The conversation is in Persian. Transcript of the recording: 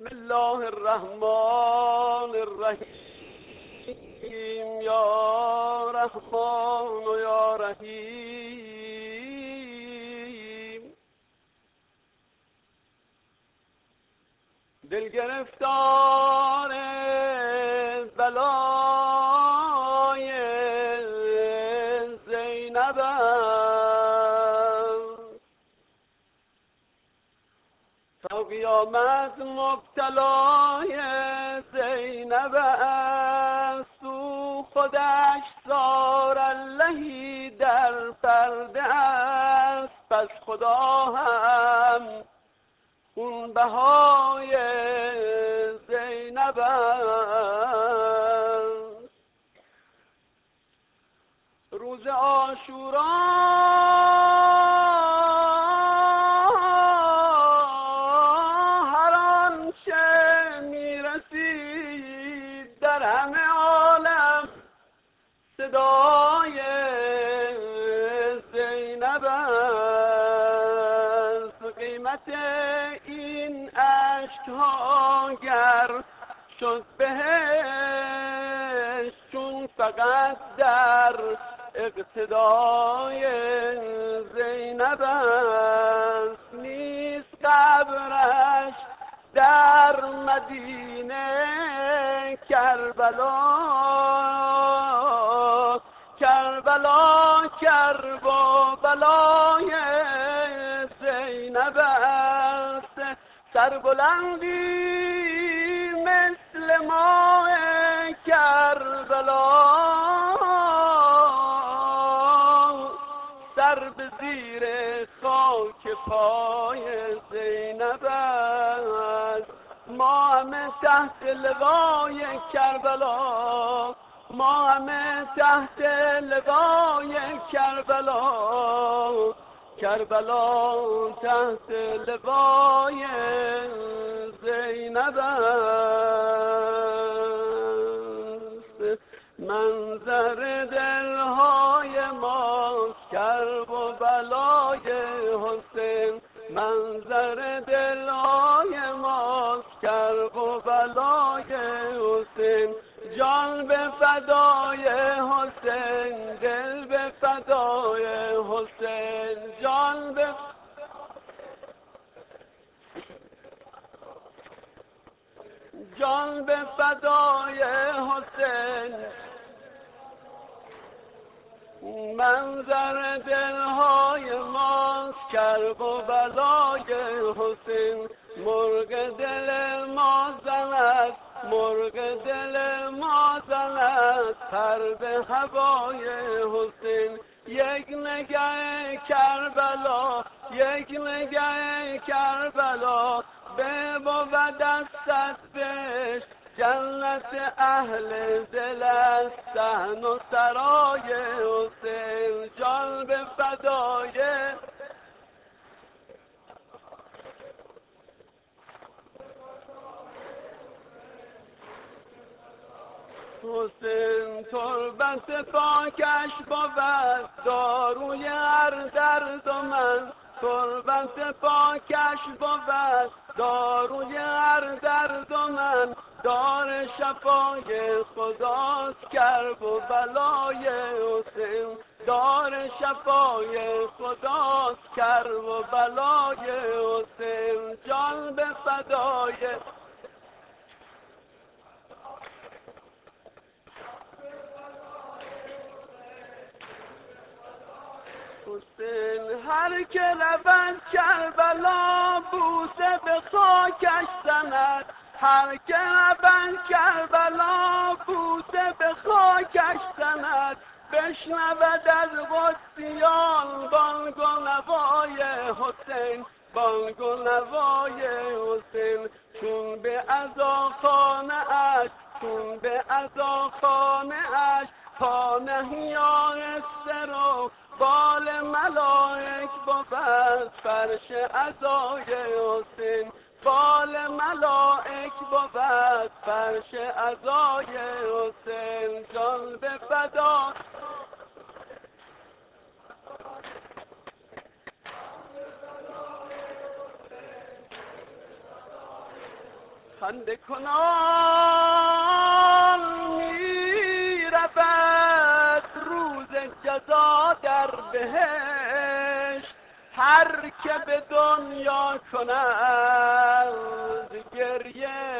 بسم الله الرحمن الرحیم یا رحمان و یا رحیم. دل گرفتار بلای زینبم، تا قیامت مبتلای زینب است، او خودش زار اللهی در پرده است. پس خدا هم خون بهای زینب است. روز عاشورا هر آنچه میرسید در همه عالم صدای زینب است. قیمت این اشک‌ها گر شد بهش، چون فقط در اقتدای زینب است. نیست قبرش در مدینه کربلا، کربلا کرب و بلای زینب است. سربلندی مثل ماه کربلا، سر به زیر خاک پای زینب است. ما همه تحت لوای کربلا، ما همه تحت لوای کربلا، کربلا تحت لوای زینب است. منظر دلهای ماست کرب و بلای حسین، منظر دلهای ماست کرب و بلای حسین. جان به فدای حسین، دل به فدای حسین، جان به جان به فدای حسین. منظر دلهای ماست کرب و بلای حسین. مرغ دل ما زند، مرغ دل ما زند پر به هوای حسین. یک نگه کربلا، یک نگه کربلا، به بود دستت بهش جنت اهل دل است. صحن و سرای حسین، جان به فدای حسین. تربت پاکش بود داروی هر درد و من، تربت پاکش بود داروی هر درد و من. دار شفای خداست کرب و بلای حسین، دار شفای خداست کرب و بلای حسین، جان به فدای حسین. هر که رود کربلا بوسه به خاکش زند، هر که رود کربلا بوسه به خاکش زند. بشنود از قدسیان بانگ و نوای حسین، بانگ و نوای حسین. چون به عزاخانه اش، چون به عزاخانه اش پا نهیارسته رو، بال ملائک بود فرش عزای حسین، بال ملائک بود فرش عزای حسین، جان به فدا. خنده کنان می رود روز جزا در بهشت. هر که به دنیا کند گریه